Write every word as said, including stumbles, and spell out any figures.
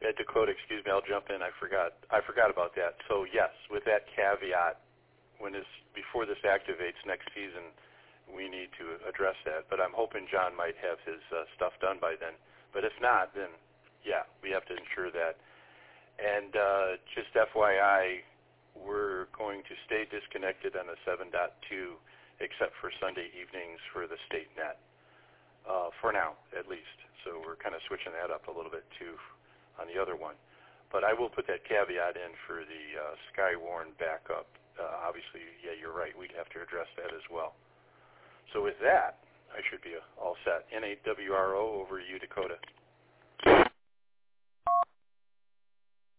Ed Dakota, excuse me, I'll jump in. I forgot. I forgot about that. So yes, with that caveat, when this before this activates next season, we need to address that. But I'm hoping John might have his uh, stuff done by then. But if not, then yeah, we have to ensure that. And uh, just F Y I, we're going to stay disconnected on the seven point two, except for Sunday evenings for the state net, uh, for now at least. So we're kind of switching that up a little bit too on the other one. But I will put that caveat in for the uh, Skywarn backup. Uh, obviously, yeah, you're right. We'd have to address that as well. So with that, I should be all set. N A W R O, over to you, Dakota.